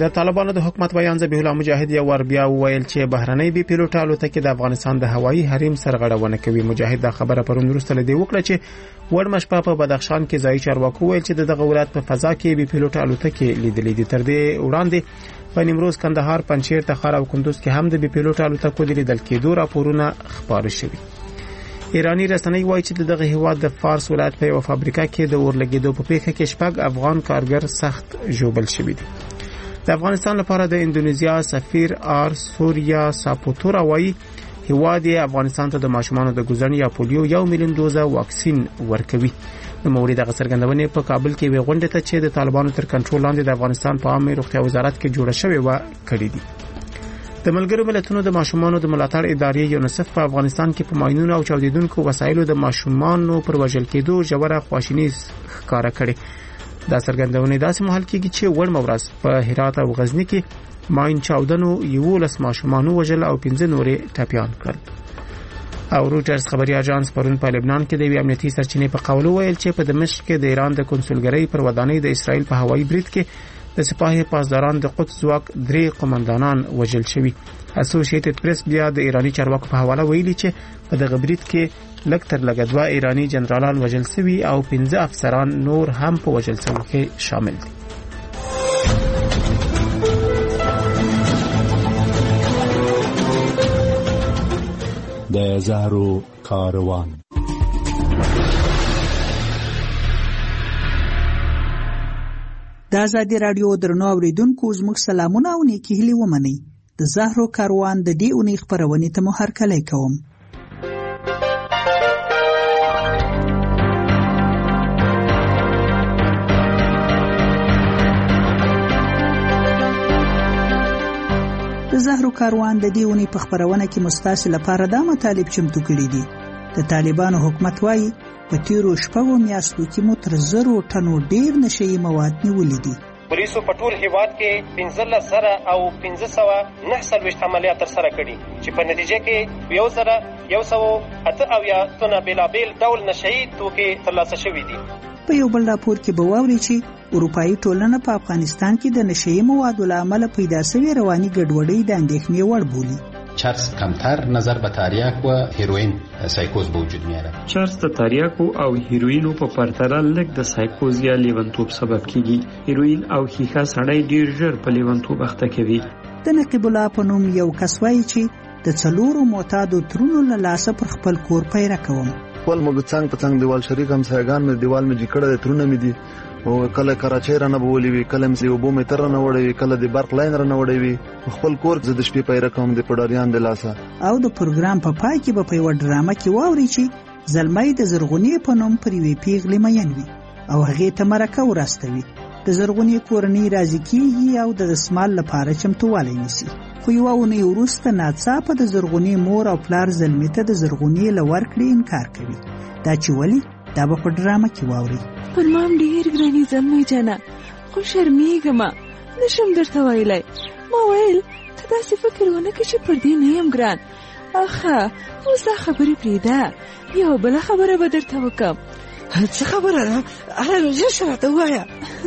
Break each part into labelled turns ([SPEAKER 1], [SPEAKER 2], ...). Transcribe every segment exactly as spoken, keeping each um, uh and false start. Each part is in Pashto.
[SPEAKER 1] د طالبانو د حکومت بیان ذبیح الله مجاهد یو ور بیا وویل چې بهرنۍ بي پیلوټ الوتکې د افغانستان د هوایي حریم سرغړونه کوي. مجاهد دا خبره پرون وروسته لدی وکړه چې وړمشپا په بدخشان کې ځای چارواکو ویل چې دغه ولایت په فضا کې بي پیلوټ الوتکې لیدلې دي. تر دې وړاندې په نیمروز، کندهار، پنجشیر، تخار او کندوز کې هم د بي پیلوټ الوتکو د لیدل کېدو راپورونه خبر شوي. ایرانی رسنۍ وایي چې دغه هیواد د فارس ولایت په یو فابریکه کې د اورلګیدو په پیښه کې شپږ افغان کارګر سخت ژوبل شوي دي. د افغانستان لپاره د اندونیزیا سفیر آر سوریا ساپوتورا وایي هیواد افغانستان ته د ماشومانو د ګوزن یا پولیو یو میلیون دوزه واکسین ورکوي. د موري دغه څرګندونې په کابل کې وی غونډه ته چې د طالبانو تر کنټرول لاندې د افغانستان په عامه روغتیا وزارت کې جوړه شوې و کړې دي. د ملګرو ملتونو د ماشومانو د ملاتړ ادارې یونیسف په افغانستان کې په ماینونو او چاودیدونکو وسایلو د ماشومانو پر وژل کېدو ژوره خواشیني ښکاره کړې. دا څرګندونه داسې مهال کېږي چې وړمه ورځ په هرات او غزنی کې ماین چاودنو یولس ماشومانو وژل او پنځه نورې ټپیان کړل. او روټرز خبري اژانس پرون په لبنان کې د یو امنیتي سرچینې په قول ویل چې په دمشق کې د ایران د کنسولګرۍ پر ودانۍ د اسرائیل په هوایي برید کې د سپاه پاسداران د قدس ځواک درې قومندانان وژل شوي. اسوسییټډ پریس بیا د ایرانی چارواکو په حواله ویلي چې په دغه برید کې لږ تر لږه دوه ایرانی جنرالان وژل شوي او پنځه افسران نور هم په وژل شوو کې شامل دي.
[SPEAKER 2] د زهرو کاروان.
[SPEAKER 3] د آزادي رادیو درنو اوریدونکو زموږ سلامونه او نیکی هیلې ومنئ. د زهرو کاروان د دې اونۍ خپرونې ته مو هرکلی کوم. د زهرو کاروان د دې اونۍ په خپرونه کې مستاسې لپاره دا مطالب چمتو کړي دي. د طالبانو حکومت وایي په تیرو شپږو میاشتو کې مو تر زرو ټنو ډیر نشئی مواد نیولې دي.
[SPEAKER 4] پولیسو په ټول هیواد کې پنځلس زره او پنځه سوه نهه څلوېښت عملیات ترسره کړي چې په نتیجه کې یو زره یو سوه اته اویا تنه بېلابېل ډول نشئی توکي ترلاسه شوي دي.
[SPEAKER 3] په یو بل راپور کې به واورئ چې اروپایي ټولنه په افغانستان کې د نشئی موادو له امله پیدا شوې رواني ګډوډۍ د اندېښنې وړ بولي.
[SPEAKER 5] چرس کمتر نظر به تریاک و هیروئین سایکوز به وجود میاره.
[SPEAKER 6] چرس د تریاکو او هیروئینو په پرتله لږ د سایکوز یا لیونتوب سبب کیږي. هیروئین او ښیښه سړی ډیر ژر په لیونتوب اخته کوي.
[SPEAKER 3] د نقیب الله په نوم یو کس وایي چې د څلورو معتادو ترونو له لاسه پر خپل کور پیره کوم.
[SPEAKER 7] خپل موږ څنګ په څنګ دیوال شریک هم سایګان مې دیوال مې جکړه د ترونه مې دي او کله کراچۍ را نه بولې وي، کله مې یو بو متر نه وړي وي، کله د برق لاین را نه وړي وي. خپل کور زه د شپې پیره کوم د پډاریان د لاسه.
[SPEAKER 3] او د پروګرام په پای کې به په یو ډرامه کې واوري چې زلمی د زرغونې په نوم پر یوې پیغلې مین وي او هغې ته مرکه ورستوي. د زرغونې کورنۍ راضي کېږي او د دسمال لپاره چمتووالی نیسي. خو یوه اونۍ وروسته ناڅاپه د زرغونې مور او پلار زلمي ته د زرغونې له ورکړې انکار کوي. دا چې ولې، دا به په ډرامه کې واوري.
[SPEAKER 8] پر مام ډېر ګرانې زلمی جانه، خو شرمېږم، نشم درته ویلی. ما ویل ته داسې فکر ونه کړه چې پر دې نه یم ګران. اخه اوس دا خبرې پرېږده، یوه بله خبره به درته وکړم.
[SPEAKER 9] څه خبره ده؟ هله ژر شه راته ووایه.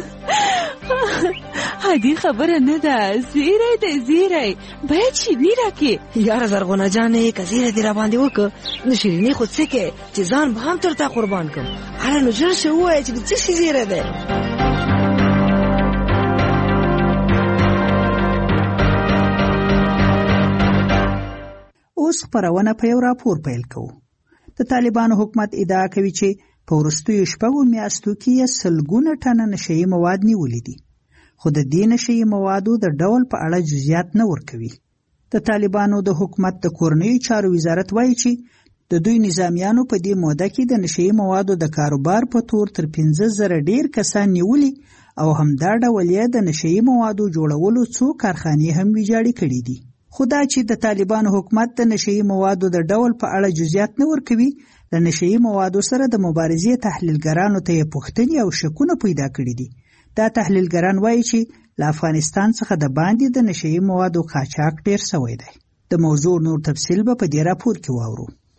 [SPEAKER 8] عادي خبره نه ده، زیری دی زیری، باید شیریني راکړې.
[SPEAKER 9] یاره زرغونه جانې که زیری دې راباندې وکړه نو شیریني خو څه کې چې ځان به هم تر تا قربان کړم. هله نو ژر شه ووایه چې د څه شي زیری دی.
[SPEAKER 3] اوس خپرونه په یو راپور پیل کوو. د طالبانو حکومت ادعا کوي چې په وروستیو شپږو میاشتو کې یې سلګونه ټنه نشئی مواد نیولي دي، خو د دې نشئی موادو د ډول په اړه جزئیات نه ورکوي. د طالبانو د حکومت د کورنیو چارو وزارت وایي چې د دوی نظامیانو په دې موده کې د نشئی موادو د کاروبار په تور تر پنځه زره ډیر کسان نیولي او همدا ډول یې د نشئی موادو جوړولو څو کارخانې هم ویجاړې کړي دي. خو دا چې د طالبانو حکومت د نشئی موادو د ډول په اړه جزئیات نه ورکوي، د نشئی موادو سره د مبارزې تحلیلګرانو ته یې پوښتنې او شکونه پیدا کړي دي. دا تحلیلګران وایي چې له افغانستان څخه د باندې د نشئی موادو قاچاق ډیر شوی دی. د موضوع نور تفصیل به په دې راپور کې واورو.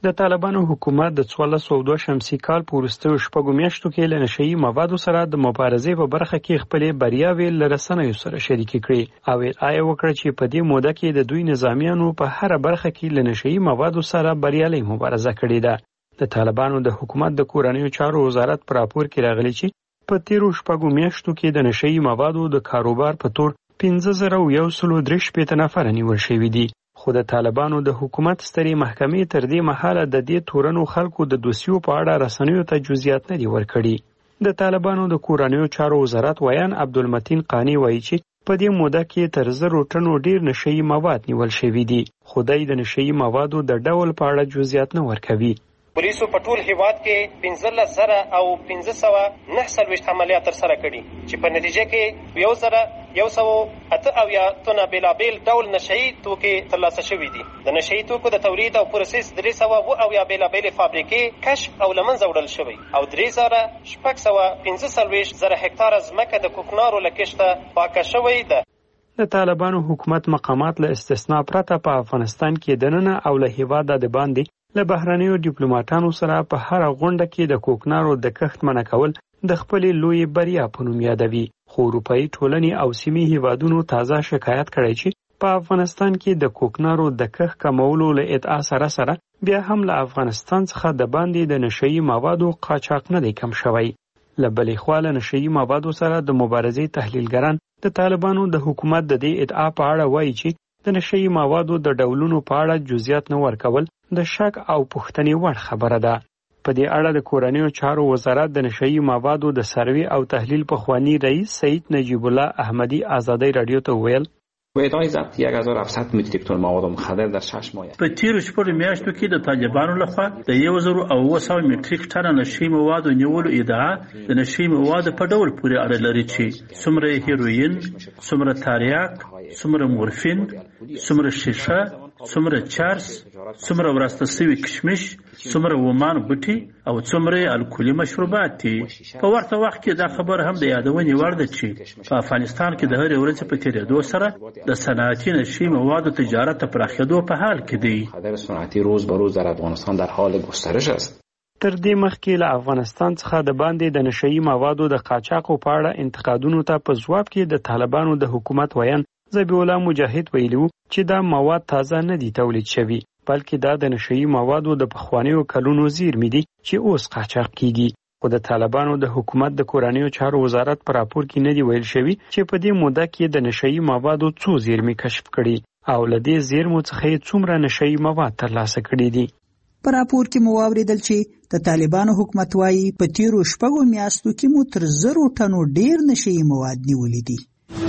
[SPEAKER 6] د طالبانو حکومت د څوارلس سوه دوه شمسي کال په وروستیو شپږو میاشتو کې له نشهیي موادو سره د مبارزې په برخه کې خپلې بریاوې له رسنیو سره شریکې کړې او ادعا وکړه چې په دې موده کې د دوی نظامیانو په هره برخه کې له نشهیي موادو سره بریالۍ مبارزه کړې ده. د طالبانو د حکومت د کورنیو چارو وزارت په راپور کې راغلی چې په تیرو شپږو میاشتو کې د نشهیي موادو د کاروبار په تور پنځه زره یو سلو درې شپېته نفره نیول شوي دي. خو د طالبانو د حکومت سترې محکمې تر دې مهاله د دې تورنو خلکو د دوسیو په اړه رسنیو ته جزئیات نه دي ورکړي. د طالبانو د کورنیو چارو وزارت ویان عبدالمتین قانی وایي چې په دې موده کې تر زرو ټنو ډیر نشهیي مواد نیول شوي دي. خدای د نشهیي موادو د ډول په اړه جزئیات نه ورکوي.
[SPEAKER 4] پولیسو په ټول هیواد کې پنځلس زره او پنځه سوه نهه څلوېښت عملیات ترسره کړي چې په نتیجه کې یو زره یو سوه اته اویا تنه بېلابېل ډول نشهیي توکې ترلاسه شوي دي. د نشهیي توکو د تولید او پروسس درې سوه اوه اویا بېلابېلې فابریکې کشف او له منځه وړل شوی او درې زره شپږ سوه پنځه څلوېښت زره هکتاره ځمکه د کوکنارو له کښته پاکه شوې ده.
[SPEAKER 6] د طالبانو حکومت مقامات له استثنا پرته په افغانستان کې دننه او له هیواده د باندې له بهرنیو ډیپلوماټانو سره په هر غونډه کې د کوکنارو د کښت منع کول د خپلې لوی بریا په نوم یادوي. خو اروپایي ټولنې او سیمې هیوادونو تازه شکایت کړی چې په افغانستان کې د کوکنارو د کښت کمولو له ادعا سره سره بیا هم له افغانستان څخه د باندې د نشهیي موادو قاچاق نه دی کم شوی. له بلې خوا له نشهیي موادو سره د مبارزې تحلیلګران د طالبانو د حکومت د دې ادعا په اړه وایي چې د نشهیي موادو د ډولونو په اړه جزئیات نه ورکول د شک او پوښتنې وړ خبره ده. په دې اړه د کورنیو چارو وزارت د نشهیي موادو د سروې او تحلیل پخوانی رئیس سید نجیب الله احمدی آزادی رادیو ته ویل
[SPEAKER 10] و ادعای ضبط یک هزار و هفتصد متریک تن مواد مخدر در شش ماه
[SPEAKER 11] په تیرو شپږو میاشتو کې د طالبانو لخوا د یو زر او اوه سوه متریک ټنه نشهیي موادو نیولو ادعا د نشهیي موادو په ډول پورې اړه لري چې څومره هیروین، څومره تریاک، څومره مورفین، څومره شیشه، څومره چرس، څومره وراسته سوي کشمش، څومره ومان بوټي او څومره الکولي مشروبات دي. په ورته وخت کې دا خبر هم د یادونې وړ ده چې په افغانستان کې د هرې ورځې په تېرېدو سره د صنعتي نشهیي موادو تجارت ته پراخېدو په حال کې دی.
[SPEAKER 10] خطر صنعتی روز به روز در افغانستان در حال گسترش است.
[SPEAKER 6] تر دې مخکې له افغانستان څخه د باندې د نشهیي موادو د قاچاقو په اړه انتقادونو ته په ځواب کې د طالبانو د حکومت ویان ذبیح الله مجاهد ویلي و چې دا مواد تازه نه دي تولید شوي بلکې دا د نشهیي موادو د پخوانیو کلونو زیرمې دي چې اوس قاچاق کیږي. خو د طالبانو د حکومت د کورنیو چارو وزارت په راپور کې نه دی ویل شوی چې په دې موده کې د نشهیي موادو څو زیرمې کشف کړي او له دې زیرمو څخه څومره نشهیي مواد ترلاسه کړي دي.
[SPEAKER 3] په راپور کې مو واوریدل چې د طالبانو حکومت وایي په تیرو شپږو میاشتو کې مو تر زرو ټنو ډیر نشهیي مواد نیولي دي.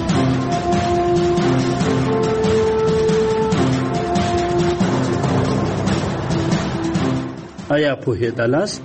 [SPEAKER 11] آیا پوهېدلاست؟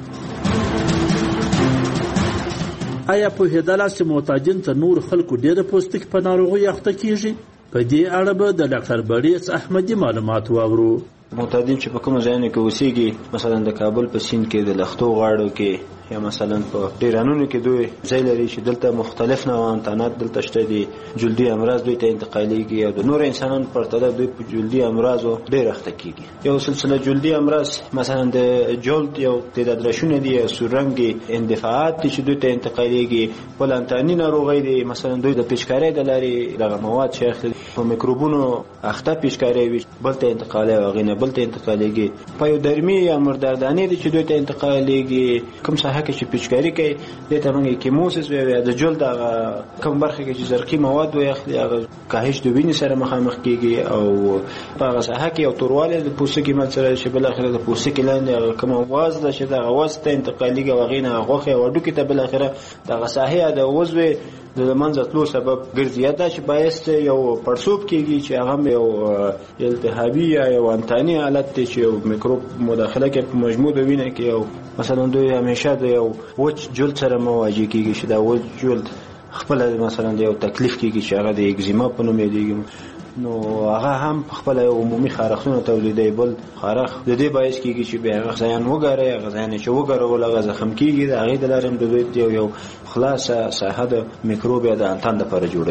[SPEAKER 11] آیا پوهېدلاست چې محتاجین تر نور خلکو ډېره پوستکي په ناروغۍ اخته کیږي؟ په دې اړه به د ډاکټر بړیڅ احمدي معلومات واورو.
[SPEAKER 12] معتادین چې په کوم ځایونو کې اوسېږي، مثلا د کابل په سیند کې د لختو غاړو کې یا مثلا په ډیرانونو کې دوی ځای لري چې دلته مختلف نوعان تنات دلته شته دي، جلدي امراض دوی ته انتقالېږي او د نور انسانانو په پرتله دوی په جلدي امراضو ډېر اخته کېږي. یو سلسله جلدي امراض مثلا د جلد یو تعداد رشونه دي یا سورنګ اندفاعات دي چې دوی ته انتقالېږي، پلانتاني ناروغۍ دي، مثلا دوی د پیچکارۍ د لارې دغه مواد چې اخلي په میکروبونو اخته پیچکارۍ وي بل ته انتقالي او هغې نه بل ته انتقالېږي، پایودرمي یا مرداردانې دي چې دوی ته انتقالېږي. کوم ساحه کې چې پیچکاري کوي دې ته موږ کیموسس وایو، د جلد هغه کوم برخه کې چې زرقي مواد وي اخلي هغه کاهش د وینې سره مخامخ کېږي او په هغه ساحه کې یو توروالی د پوستکي منځ سره چې بالاخره د پوستکي لاندې کومه وز ده چې دغه وز ته انتقالېږي او هغې نه غوښې او هډوکي ته بالاخره دغه ساحې د عضوې د منځه تلو سبب ګرځي، دا چې باعث یو پړسوب کېږي چې هغه یو التهابي یا یو انتاني حالت دی چې یو میکروب مداخله کوي په مجموع د وینې کې او مثلا دوی همیشه د یو وچ جلد سره مواجه کېږي چې دا وچ جلد خپله مثلا د یو تکلیف کېږي چې هغه د اگزیما په نوم یادېږي، نو هغه هم خپل عمومي خارښتونه تولیدوي. بل خارښ د دې باعث کېږي چې بیا هغه ځایان وګاري، هغه ځایان چې وګارول هغه زخم کېږي، د هغې د لارې هم د دوی یو یو خلاصه ساحه د میکروب یا د انتان دپاره جوړوي.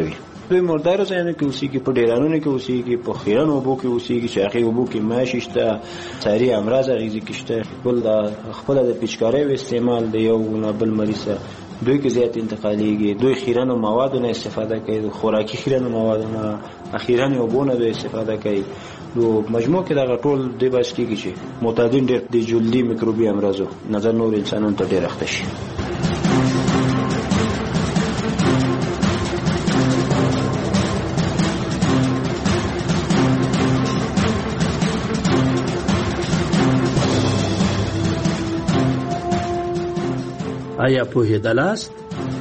[SPEAKER 12] دوی مردارو ځایونو کې اوسېږي، په ډیرانونو کې اوسېږي، په خیرن اوبو کې اوسېږي چې هغې اوبو کې ماشي شته، ساري امراض اغېزې کې شته. بل دا خپله د پیچکاریو استعمال د یو نه بل مریض دوی کې زیات انتقالیږي. دوی خیرنو موادو نه استفاده کوي، د خوراکي خیرنو موادو نه، خیرنې اوبو نه دوی استفاده کوي. نو مجموع کې دغه ټول دی بس کېږي چې معتادین ډېر د جلدي میکروبي امراضو نظر نور انسانانو ته ډېر اخته شي.
[SPEAKER 11] آیا پوهېدلاست؟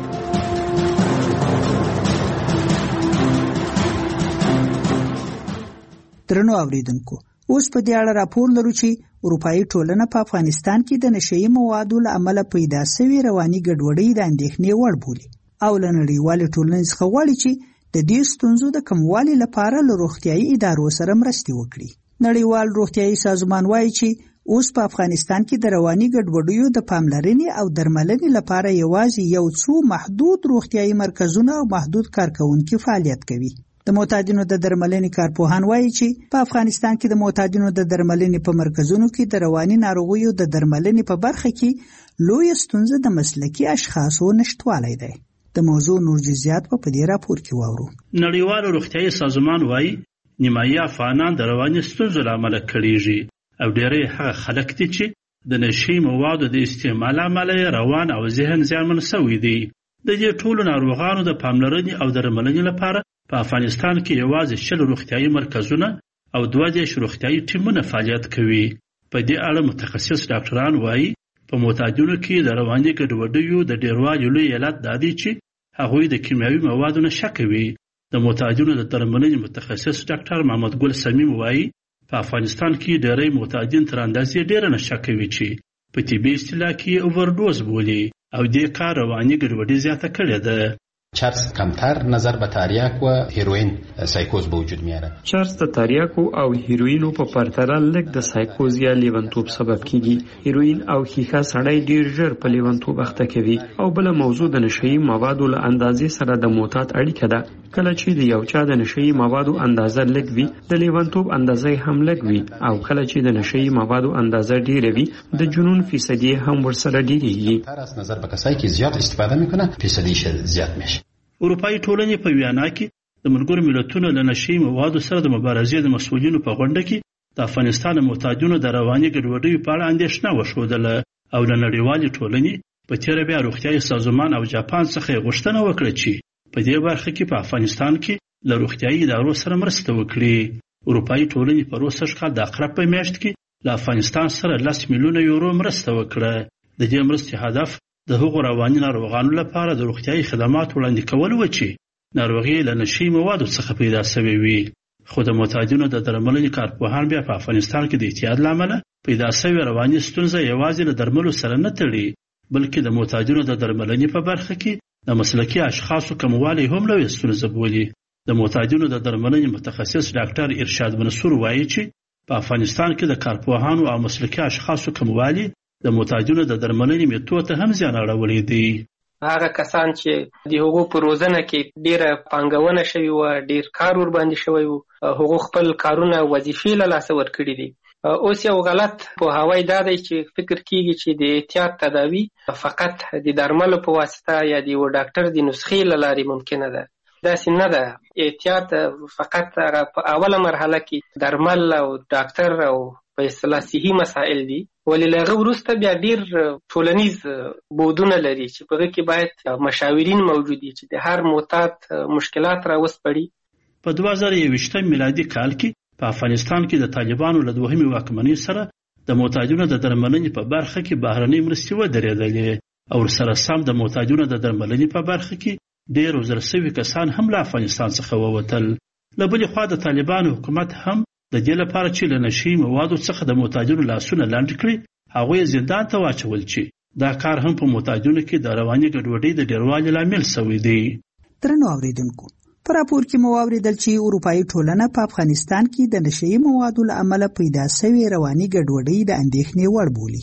[SPEAKER 3] درنو اوریدونکو، اوس په دې اړه راپور لرو چې اروپאי ټولنه په افغانستان کې د نشئی موادو له امله پیدا شوې رواني ګډوډۍ د اندېښنې وړ بولي او له نړیوالې ټولنې څخه غواړي چې د دې ستونزو د کموالي لپاره له روغتیايي ادارو سره مرسته وکړي. نړیوال روغتیايي سازمان وایي چې اوس په افغانستان کې د رواني ګډوډیو د پاملرنې او درملنې لپاره یوازې یو څو محدود روغتیايي مرکزونه او محدود کارکونکي فعالیت کوي. د معتادینو د درملنې کارپوهان وایي چې په افغانستان کې د معتادینو د درملنې په مرکزونو کې د رواني ناروغیو د درملنې په برخه کې لوی ستونزه د مسلکي اشخاصو نشټوالی دی. د موضوع نور جزئیات په دې راپور کې واورو.
[SPEAKER 11] نړیوال روغتیايي سازمان وایي نیمایي افغانان د رواني ستونزو له امله کړېږي او ډېری هغه خلک دي چې د نشي موادو د استعمال له امله روان او ذهن زیانمن شوي دي. د دې ټولو ناروغانو د پاملرنې او درملنې لپاره په افغانستان کې یوازې شل روغتیايي مرکزونه او دوه دېرش روغتیايي ټیمونه فعالیت کوي. په دې اړه متخصص ډاکټران وایي په معتادینو کې د رواني ګډوډیو د ډېروالي لوی علت دا دی چې هغوی د کیمیاوي موادو نشه کوي. د معتادینو د درملنې متخصص ډاکټر محمد ګل سمیم وایي په افغانستان کې ډېری معتادین تر اندازې ډېره نشه کوي چې په طبي اصطلاح کې اوورډوز بولي او دې کار رواني ګډوډي زیاته کړې ده.
[SPEAKER 5] چرس کمتر نظر به تریاک و هیروئین سایکوز به وجود میاره.
[SPEAKER 6] چرس د تریاکو او هیروئینو په پرتله لږ د سایکوز یا لیونتوب سبب کیږي. هیروئین او ښیښه سړی ډیر ژر په لیونتوب اخته کوي او بل موضوع د نشئی موادو له اندازې سره د معتاد اړیکه ده. کله چې د یو چا د نشئی موادو اندازه لږ وي د لیونتوب اندازه هم لږ وي او کله چې د نشئی موادو اندازه ډیره وي د جنون فیصدی هم ورسره ډیریږي.
[SPEAKER 5] تر از نظر به کسایی که زیاد استفاده میکنه فیصدیش زیاد میشه.
[SPEAKER 11] اروپאי ټولنې په ویانا کې د ملګرو ملتونو له نشئی موادو سره د مبارزې د مسؤلینو په غونډه کې د افغانستان معتادینو د رواني ګډوډیو په اړه اندېښنه وښودله او له نړیوالې ټولنې په تېره بیا روغتیايي سازمان او جاپان څخه یې غوښتنه وکړه چې په دې برخه کې په افغانستان کې له روغتیايي ادارو سره مرسته وکړي. اروپאי ټولنې په روسش کال د اقرب په میاشت کې له افغانستان سره لس میلیونه یورو مرسته وکړه. د دې مرستې هدف د هغو رواني ناروغانو لپاره د روغتیايي خدمات وړاندې کول و چې ناروغي له نشئی موادو څخه پیدا شوې وي. خو د معتادینو د درملنې کارپوهان بیا په افغانستان کې د اعتیاد له امله پیدا شوې رواني ستونزه یوازې له درملو سره نه تړي بلکې د معتادینو د درملنې په برخه کې د مسلکي اشخاصو کموالی هم لویه ستونزه بولي. د معتادینو د درملنې متخصص ډاکټر ارشاد منصور وایي چې په افغانستان کې د کارپوهانو او مسلکي اشخاصو کموالی د معتادینو د درملنې میتود ته هم زیان اړولی دی.
[SPEAKER 4] هغه کسان چې د هغو په روزنه کې ډیره پانګونه شوې وه، ډیر کار ور باندې شوی و، هغو خپل کارونه وظیفې له لاسه ورکړي دي. اوس یو غلط پوهاوی دا دی چې فکر کیږي چې د احتیاط تداوی فقط د درملو په واسطه یا د یو ډاکټر د نسخې له لارې ممکنه ده. داسې نه ده. احتیاط فقط په اوله مرحله کې درمل او ډاکټر او په اصطلاح صحي مسائل دي، ولې له هغه وروسته بیا ډیر ټولنیز بودونه لري چې په هغه کې باید مشاورین موجود وي چې د هر معتاد مشکلات راوسپړي.
[SPEAKER 11] په دوه زره یوویشتم میلادي کال کې په افغانستان کې د طالبانو له دوهمې واکمنۍ سره د معتادینو د درملنې په برخه کې بهرنۍ مرستې ودرېدلې او ورسره سم د معتادینو د درملنې په برخه کې ډېر وزر شوي کسان هم له افغانستان څخه ووتل. له بلې خوا د طالبانو حکومت هم د دې لپاره چې له نشئی موادو څخه د معتادینو لاسونه لنډ کړي هغوی زندان ته واچول چې دا کار هم په معتادینو کې د رواني ګډوډۍ د ډېروالي لامل شوی دی.
[SPEAKER 3] درنو اورېدونکو، په راپور کې مو واورېدل چې اروپאי ټولنه په افغانستان کې د نشئی موادو له امله پیدا شوې رواني ګډوډۍ د اندېښنې وړ بولي.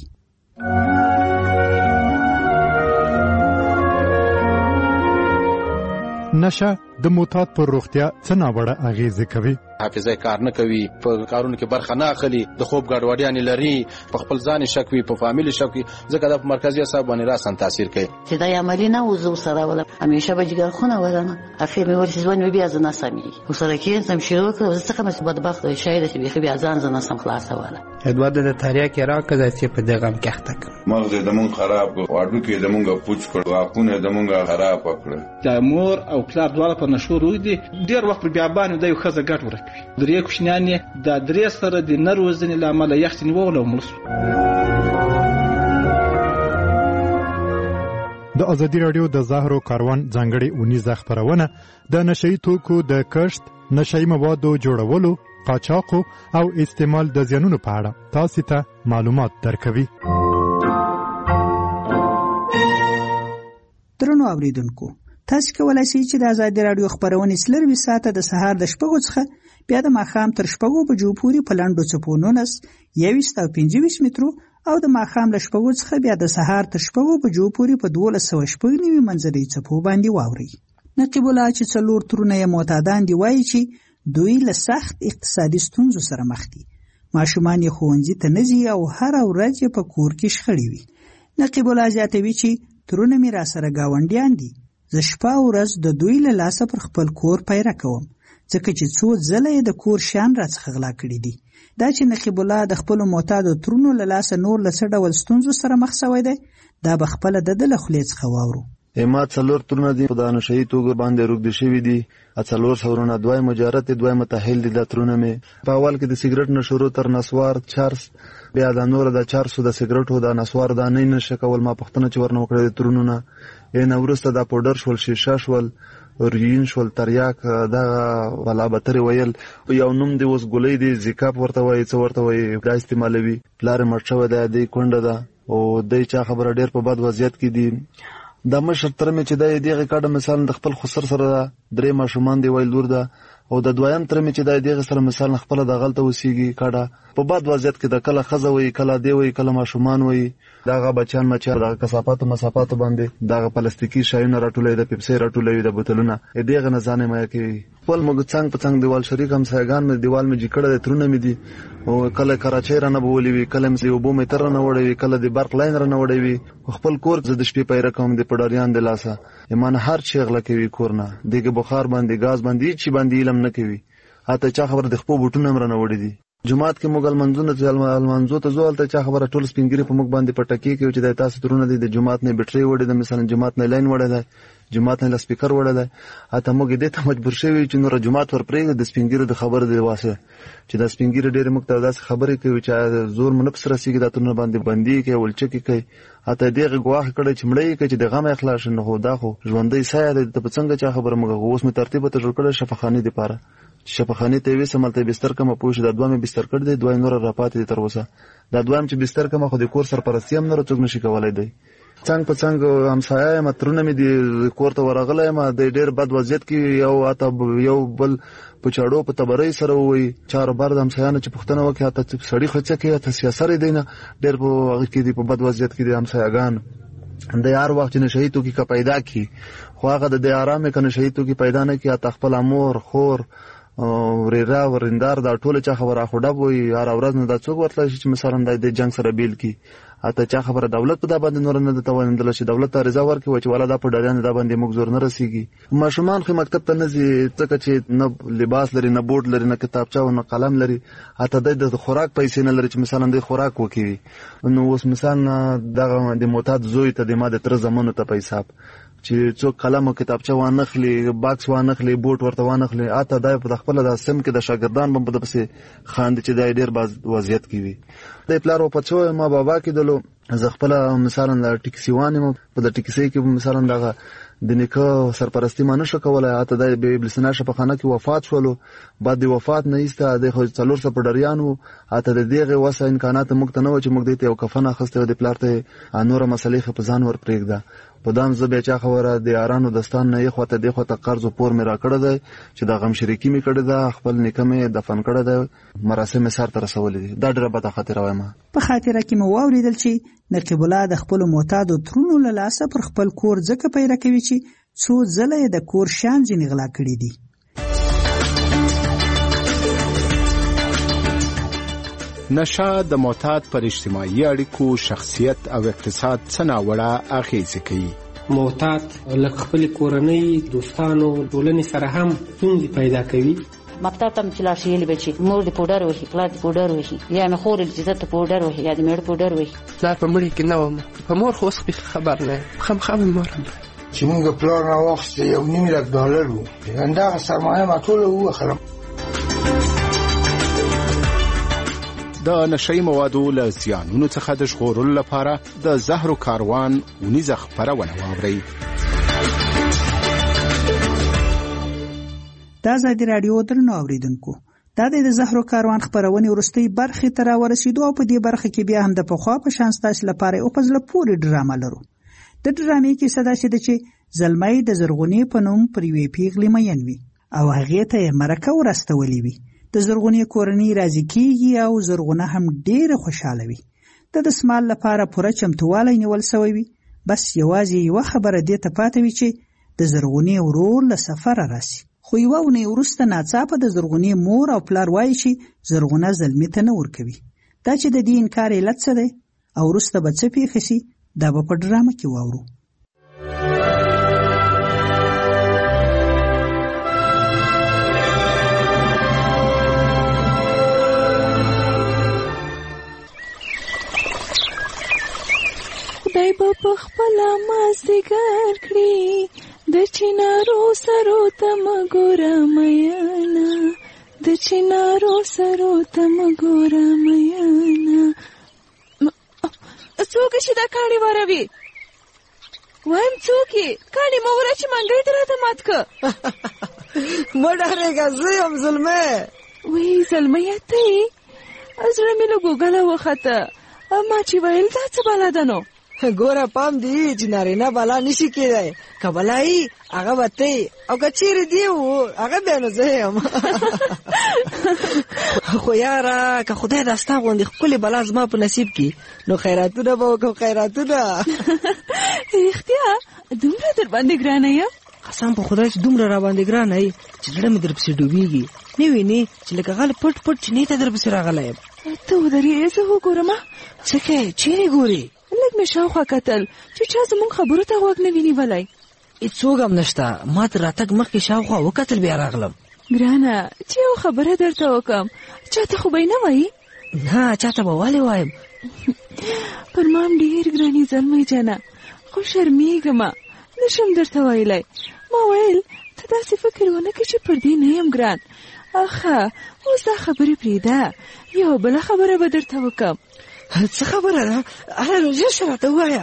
[SPEAKER 13] نشه د معتاد پر روغتیا څه ناوړه اغیزې کوي.
[SPEAKER 14] حافظه کار نه کوي، په کارونو کې برخه نه اخلي، د خوب ګډوډیانې لري، په خپل ځان شک وي، په فامیل شک وي، ځکه د مرکزي اعصاب باندې راسن تاثیر کوي.
[SPEAKER 15] چې دا عملی نه وزو سره ولا همیشه به جګر خونه ولنه اخر مې ورته ځوان بیا ځنه سمي وسره کې سم شروع کړ څه کوم څه بدبخت شاید چې بیا ځان ځنه سم خلاص ولا
[SPEAKER 16] ادوار د تاریخ کې راکړه چې په دغه کې اخته
[SPEAKER 17] مغز د مون خراب واډو کې د مونږه پوچ کړ واکونه د مونږه خراب کړ.
[SPEAKER 18] د مور او پلار دواړه په نشو روي دي ډیر وخت بیا باندې د یو خزه ګټ ورکوي. درې کوشنیان د درې سره د نروزنې لامل یختنی وغلو ملس.
[SPEAKER 13] د ازادي رادیو د زهرو کاروان ځانګړي اونیزه خبرونه د نشئی توکو د کښت، نشئی موادو جوړولو، قاچاقو او استعمال د زیانونو په اړه تاسو ته معلومات درکوي.
[SPEAKER 3] درنو اوریدونکو، تاسو کولای شئ چې د ازادي رادیو خبرونه سلروي ساعته د سهار د شپږو څخه بیا د ماښام تر شپږو بجو پورې په لاندو څپو نولس، یویشت او پنځه ویشت مترو او د ماښام له شپږو څخه بیا د سهار تر شپږو بجو پورې په دولس سوه شپږ نوي منځنۍ څپو باندې واورئ. نقیب الله چې څلور ترونه یې معتادان دي وایي چې دوی له سخت اقتصادي ستونزو سره مخ دي. ماشومان یې ښوونځي ته نه ځي او هره ورځ یې په کور کې شخړې وي. نقیب الله زیاتوي چې ترونه مې راسره ګاونډیان دي. زه شپه او ورځ د دوی له لاسه پر خپل کور پیره کوم، ځکه چې څو ځله یې د کور شیان راڅخه غلا کړي دي. دا چې نقیب الله د خپلو معتادو ترونو له لاسه نور له څه ډول ستونزو سره مخ شوی دی، دا به خپله د ده له خولې څخه واورو.
[SPEAKER 7] ما څلور ترونه دي په د نشهیي توکو باندې روږدي شوي دي. څلور سورونه دوی مجرد دي، دوی متحل دي. دا ترونه مې په اول کې د سیګرټ نه شروع تر نسوار، چرس، بیا د نور د چرسو، د سیګرټو، د نسوار دا نه نشه کول. ما پوښتنه چې ورنه وکړه د ترونو نه یې نه وروسته دا پوډر شول، شیشه شول، روین شول، تریاک، دا ولا بتري ویل یو نوم دی اوس ګولۍ دی، زیکاپ ورته وایي، څه ورته وایي، دا استعمالوي. پلار یې مړ شوی دی، دی کونډه ده او دی چا خبره ډېر په بد وضعیت کې دي. دا مشر تر مې چې دا یې دغې کاډه مثال د خپل خسر سره ده، درې ماشومان دی، وایي لور ده. او د دویم تر مې چې دا یې دغې سره مثال خپله د غلطه اوسېږي کاډه په بد وضعیت کې ده، کله ښځه وایي، کله دی وایي، کله ماشومان وایي. دغه بچیان مچیان دغه کثافاتو مسافاتو باندې دغه پلاستیکي شایونه راټولوي، د پیپسۍ راټولوي، د بوتلونه دغه نه ځان یې مایه کوي. خپل موږ څنګ په څنګ دیوال شریک همسایګان مې دیوال مې جګ کړی دی، ترونه مې دي. او کله کراچۍ رانه بولي وي، کله مې د اوبو میتر رانه وړی وي، کله د برق لاین رانه وړی وي. خپل کور زه د شپې پیره کوم د پډاریان د لاسه، ایمانه هر شی غلا کوي کور نه، دغه بخار باندې، ګاز باندې هیڅ شي باندې علم نه کوي. حتی چا خبره د خپل بوټونه هم رانه وړي دي. جماعت کې موږ المنځونه ته المنځو ته ځو، هلته چا خبره ټول سپینګیري په موږ باندې پټکې کوي چې د تاسو ترونه دي، د جماعت نه بیټرۍ وړې ده، مثلا جماعت نه لاین وړی دی، جماعت نه سپیکر وړی دی. حتی موږ دې ته مجبور شوي چې نور جماعت ور پرېږدو د سپینګیرو د خبرې د واسه چې د سپینګیرو ډېرې موږ ته داسې خبرې کوي چې زور مو نه پسې رسېږي، دا ترونه باندې بندي کوي، ولچکې کوي. حتی دغه ګواښ کړی چې مړه یې کوي چې د غم اخلاص شي. نو خو دا خو ژوندی سایه دی، ته په څنګه چا خبره موږ اوس مې ترتیب ته جوړ کړی شفاخانې دپاره. شفاخانې ته یې ویسم، هلته یې بستر کمه پوه شي، دا دوه مې بستر کړی دی، دوه یې نوره راپاتې دي تر اوسه. دا دویم چې بستر کمه خو د کور سرپرستي هم نوره څوک نشي کولی دی. څنګ په څنګ همسایه یم، ترونه مې دي، کور ته ورغلی یم، د ډېر بد وضعیت کې یو حتی یو بل په چاړو په تبرۍ سره ووایي. چار بار د همسایانو چې پوښتنه وکړي، حتی سړي خو څه کوي، حتی سیاسر یې دی نه، ډېر په هغه کې دي، په بد وضعیت کې دي همسایګان. د هر وخت چې نشهیي توکي که پیدا کړي، خو هغه د دې ارام یې که نشهیي توکي پیدا نه کړي، حتی خپله مور، خور، ورېره، ورندار، دا ټوله چا خبره اخو ډب وایي. هره ورځ نه دا څوک ورتلی شي چې مثلا دا د جنګ سره بیل کړي. حتی چا خبره دولت په دا باندې نور نه ده توانېدله چې دولت ته عریضه ورکړي چې والا دا په ډاریان دا باندې موږ زور نه رسېږي. ماشومان خو مکتب ته نه ځي، ځکه چې نه لباس لري، نه بوټ لري، نه کتابچه او نه قلم لري. حتی دی د خوراک پیسې نه لري چې مثلا دی خوراک وکړي. نو اوس مثلا دغه د معتاد زوی ته د ما د تره زمنو ته په حساب چې څوک قلم او کتابچه وانخلي، باکس وانخلي، بوټ ورته وانخلي، اته دا په خپل د سم کې د شاګردان په بده پسې خاندي چې دا ډېر باز وضعیت کې وي. د پلار او پچو ما بابا کې دلو زه خپل مثلا د ټیکسیوانې مو په د ټیکسۍ کې مثلا دغه د نیکه سرپرستی ما نشو کولی. حتی د ابلیسنا شفاخانه کې وفات شولو، بعد د وفات نه ایسته د خو څلور سوه پډریان وو. حتی د دغې وسه امکانات موږ ته نه وه چې موږ دې ته یو کفن اخیستی و، د پلار ته نوره مسلې خو په ځان ور پرېږده. په دام زه بیا چا خبره د یارانو دستان نه یې خواته دې خواته قرض و پور مې را کړی دی چې د غم شریکي مې کړې ده، خپل نیکه مې دفن کړی دی، مراسم یې سر ته رسولي دي. دا ډېره بده خاطره وایم.
[SPEAKER 3] په خاطره کې مې واورېدل چې نقیب الله د خپلو معتادو ترونو له لاسه پر خپل کور ځکه پیره کوي چې څو ځله یې د کور شیان ځینې غلا کړي دي.
[SPEAKER 19] نشه د معتاد پر اجتماعي اړیکو، شخصیت او اقتصاد څه ناوړه اغېزې کوي.
[SPEAKER 20] معتاد له خپل کورنۍ، دوستانو، ټولنې سره هم ستونزې پیدا کوي.
[SPEAKER 15] مکتب ته چې لاړ شي یې به چې مور دې پوډر وهي، پلار دې پوډر وهي، یا مې خور دې چې ته پوډر وهي، یا دې مېړه پوډر وهي.
[SPEAKER 21] پلار په مړي کې نه وم، په مور خو اوس خبر نه یم، خامخا مې مرم.
[SPEAKER 22] چې موږ پلار راواخیسته یو نیم لک ډالر و، همدغه سرمایه ما ټوله ووخلم.
[SPEAKER 19] د نشهیي موادو له زیانونو څخه د ژغورلو لپاره د زهرو کاروان اونیزه خپرونه واورئ.
[SPEAKER 3] د ازادي راډیو درنو اوریدونکو، دا د زهرو کاروان خپرونې وروستۍ برخې ته راورسېدو او په دې برخه کې بیا هم د پخوا په شان ستاسو لپاره یو په زړه پورې ډرامه لرو. د ډرامې کیسه داسې ده چې زلمی د زرغونې په نوم پر یوې پیغلې مین وي او هغې ته یې مرکه ورستولې وي. د زرغونې کورنۍ راضي کېږي او زرغونه هم ډېره خوشحاله وي. د دستمال لپاره پوره چمتووالی نیول سوی وي. بس یوازې یوه خبره دې ته پاتې وي چې د زرغونې ورور له سفره راسي. خو یوه اونۍ وروسته ناڅاپه د زرغونې مور او پلار وایي چې زرغونه زلمي ته نه ورکوي. دا چې د دې انکار علت څه دی او وروسته به څه پېښه شي، دا به په ډرامه کې واورو.
[SPEAKER 8] خدای به په خپله مازدیګر کړي، د چنارو سرو ته مه ګوره میینه، د چنارو سرو ته مه ګوره میینه. څوک چې دا کاڼي واروي؟ وایم څوک یې؟ کاڼي مه وره چې منګی دې راته مات که.
[SPEAKER 9] مه ډارېږه، زه یم زلمی.
[SPEAKER 8] وی زلمیه ته یې؟ زړه مې له ګوګله وخته. ما چې ویل دا څه بلا ده نو؟
[SPEAKER 9] ګوره پام دی چې نارینه بلا نشي کېدی، که بلا یي هغه به ته یې، او که چیرې دی و هغه بیا نو زه یم. خو یاره که خدای دا ستا غوندې ښکلې بلا زما په نصیب کې، نو خیراتونه به وکړم، خیراتونه.
[SPEAKER 8] رښتیا دومره در باندې ګرانه یم؟
[SPEAKER 9] قسم په خدای چې دومره را باندې ګرانه یې چې زړه مې در پسې ډوبېږي. نه وینې چې لکه غل پټ پټ چینې ته در پسې راغلی یم.
[SPEAKER 8] ته ودرې، زه وګورمه.
[SPEAKER 9] څه کوې؟ چیرې ګورې؟
[SPEAKER 8] لږ مې شاوخوا کتل چې چا زموږ خبرو ته غوږ نه وي نیولی.
[SPEAKER 9] هېڅوک هم نشته. ما تر راتګ مخکې شاوخوا وکتل، بیا راغلم.
[SPEAKER 8] ګرانه چې یو خبره درته وکړم، چاته خو به یې نه وایي؟
[SPEAKER 9] نه، چاته به ولې وایم؟
[SPEAKER 8] پر ما هم ډېر ګرانې زلمی جانه، خو شرمېږمه، نشم درته ویلی. ما ویل ته داسې فکر ونه کړې چې پر دې نه یم ګران. اخه اوس دا خبرې پرېږده، یو بله خبره به درته وکړم.
[SPEAKER 9] څه خبره ده؟ هله نو ژر شه راته ووایه.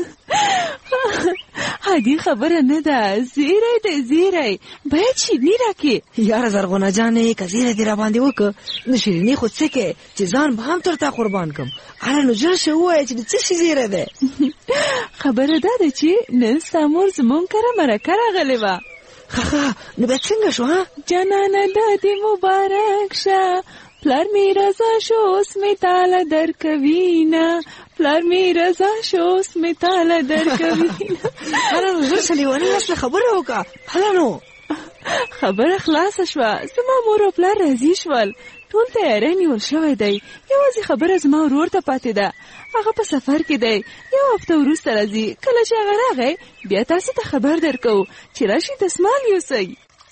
[SPEAKER 8] عادي خبره نه ده، زیری دی زیری، باید شیریني راکړې.
[SPEAKER 9] یاره زرغونه جانې که زیری دې را باندې وکړه نو شیریني خو څه کې چې ځان به هم تر تا قربان کړم. هله نو ژر شه ووایه چې د څه شي زیری دی.
[SPEAKER 8] خبره دا ده چې نن ستا مور زموږ کره مرکه راغلې وه.
[SPEAKER 9] ښه نو بیا څنګه شو؟ ها
[SPEAKER 8] جانانه دا دې مبارک شه، پلار می رضا شو اوس می تاله درکوینه، پلار می رضا شو اوس می تاله درکوینه.
[SPEAKER 9] هله نو زر سلیواني اصله خبره وکړه. هله نو
[SPEAKER 8] خبره خلاصه شوه، زما مور او پلار راضي شول، ټول تیاری نیول شوی دی. یوازې خبره زما ورور ته پاتې ده، هغه په سفر کې دی، یو هفته وروسته راځي. کله چې هغه راغی بیا تاسو ته خبر درکوو چې راشي دستمال یوسئ.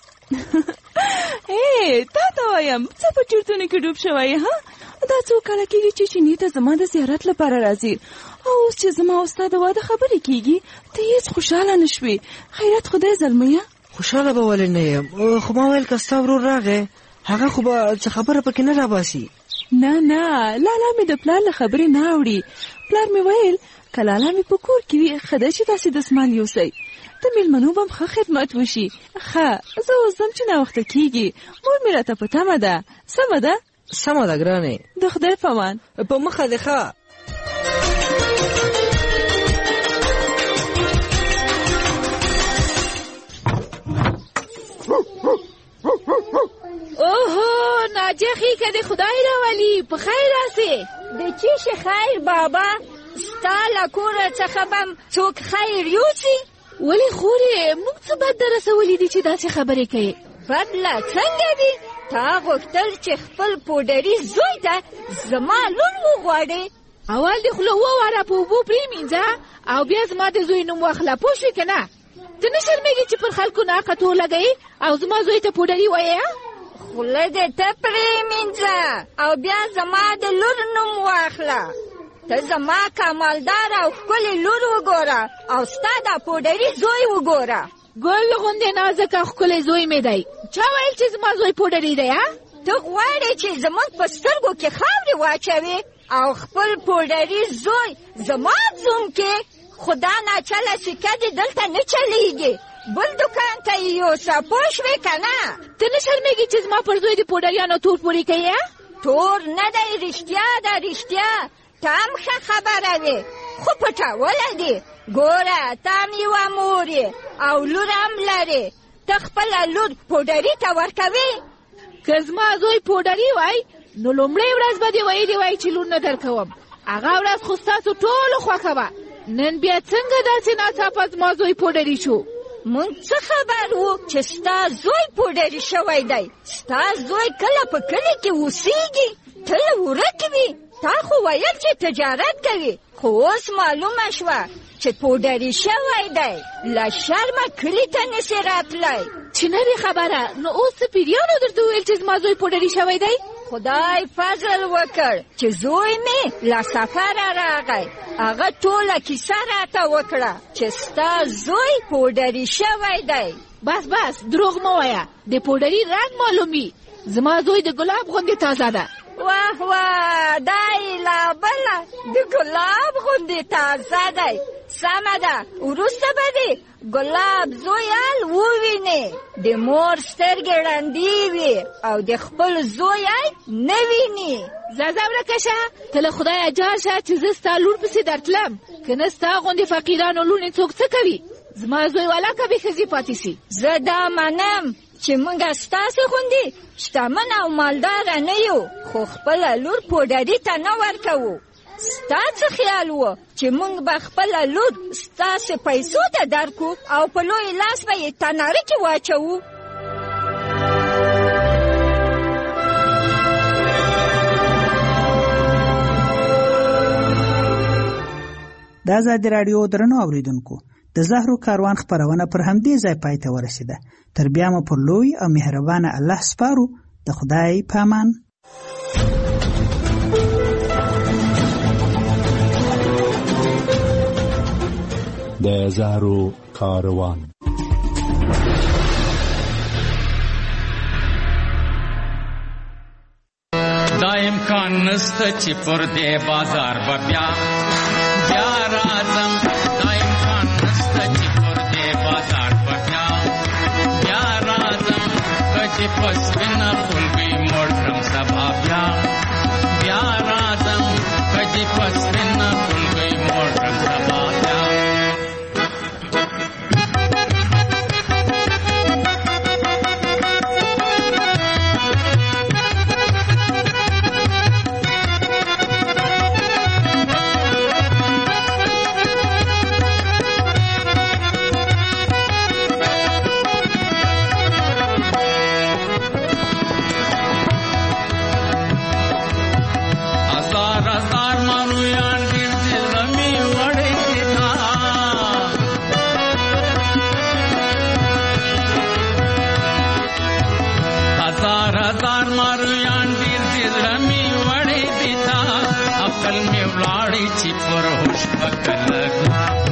[SPEAKER 8] ای تا ته وایم څه په چورتونو کې ډوب شوی؟ ها دا څو کاله کېږي چې چینې ته زما د زیارت لپاره راځي، او اوس چې زما او ستا د واده خبرې کېږي ته هېڅ خوشحاله نه شوې. خیرات خدای زلمیه.
[SPEAKER 9] خوشحاله به ولې نه یم؟ خو ما ویل که ستا ورور راغی هغه خو به څه خبره پکې نه راباسي.
[SPEAKER 8] نه نه، لالا مې د پلار له خبرې نه اوړي. پلار مې ویل که لالا مې په کور کې وي ښه ده چې داسې دستمال یوسئ، د مېلمنو به هم ښه خدمت وشي. ښه زه اوس ځم چې ناوخته کېږي، مور مې راته په تمه ده. سمه ده؟
[SPEAKER 9] سمه ده ګرانې،
[SPEAKER 8] د خدای په امان.
[SPEAKER 9] په مخه دې ښه.
[SPEAKER 23] اوهو ناجیه ښې که د خدای راولي، په خیر راسې. د چی شي خیر بابا؟ ستا له کوره څخه به څوک خیر یوسي؟ ولې خورې موږ څه بد در رسولي دي چې داسې خبرې کوي؟
[SPEAKER 1] بدله څنګه دي؟ تا غوښتل چې خپل پوډري زوی ته زما لور وغواړې.
[SPEAKER 23] اول دې خوله وواره په اوبو پرېمینځه او بیا زما د زوی نوم واخله، پوه شوې که نه؟ ته نه شرمېږې چې پر خلکو ناقه تور لګوې او زما زوی ته پوډري وایې؟
[SPEAKER 1] خوله دې ته پرېمینځه او بیا زما د لور نوم واخله. ته زما کمالدار او ښکلې لور وګوره او ستا دا پوډري زوی وګوره.
[SPEAKER 23] ګل غوندې نازک او ښکلی زوی مې دی. چا ویل چې زما زوی پوډري دی؟
[SPEAKER 1] ته غواړې چې زموږ په سترګو کې خاورې واچوې او خپل پوډري زوی زما زوم کې؟ خدا ناچله سکه دې دلته نه چلیږي، بل دکان ته یې یوسه، پوه شوې که نه؟
[SPEAKER 23] ته نه شرمېږې چې زما پر زوی د پوډریانو تور پورې کوې؟
[SPEAKER 1] تور نه دی، رښتیا ده، رښتیا. ته هم ښه خبره وې خو پټوله دې. ګوره ته هم یوه مور یې او لور هم لرې، ته خپله لور پوډري ته ورکوې؟
[SPEAKER 23] که زما زوی پوډري وای نو لومړۍ ورځ به دې ویلې وای چې لور نه درکوم. هغه ورځ خو ستاسو ټولو خوښه وه. نن بیا څنګه داسې ناڅاپه زما زوی پوډري شو؟
[SPEAKER 1] مونږ څه خبر وو چې ستا زوی پوډري شوی دی؟ ستا زوی کله په کلي کې اوسېږي، تل ورک وي. تا خو ویل چې تجارت کوي، خو اوس معلومه شوه چې پوډري شوی دی. له شرمه کلي ته نسې راتلی.
[SPEAKER 23] چې نه دې خبره، نو اوس څه پیریانو درته وویل چې زما زوی پوډري شوی دی؟
[SPEAKER 1] خدای فضل وکړ چې زوی مې له سفره راغی، هغه ټوله کیسه راته وکړه چې ستا زوی پوډري شوی دی.
[SPEAKER 23] بس بس دروغ مه وایه، د پوډري رنګ معلوم وي. زما زوی د ګلاب غوندې تازه ده.
[SPEAKER 1] واه واه، دا یې لا بله د ګلاب غوندې تازه دی. سمه ده، وروسته به دې ګلاب زویال ووینې، د مور سترګې ړندې وي او د خپل زوی نه ویني.
[SPEAKER 23] ځه ځه ورکه شه، ته له خدایه جار شه چې زه ستا لور پسې درتلم، که نه ستا غوندې فقیرانو لوڼې څوک څه کوي؟ زما زوی ولاکه بې ښځې پاتې سي.
[SPEAKER 1] زه دا منم چې موږ ستاسې غوندې شتمن او مالداره نه یو، خو خپله لور پوډري ته نه ورکوو. ستا څه خیال و چې موږ به خپله لور ستاسې پیسو ته درکو او په لوی لاس به یې تناره کې واچوو؟
[SPEAKER 3] د ازادي راډیو درنو اوریدونکو، د زهرو کاروان خپرونه پر همدې ځای پای ته ورسېده. تر بیا مو پر لوی او مهربانه الله سپارو. د خدای پامان.
[SPEAKER 2] د زهرو کاروان.
[SPEAKER 10] دا امکان نسته چې پر دې بازار به بیا بیا راځم. دا امکان نسته چې پر دې بازار به بیا بیا راځم. که چې په سپینه خولګۍ موړ کړم سبا بیا بیا راځم. که چې په سپینه خولګۍ موړ کړم سبا بیا. عقل میں ولاړی چې پر هوش پکلګ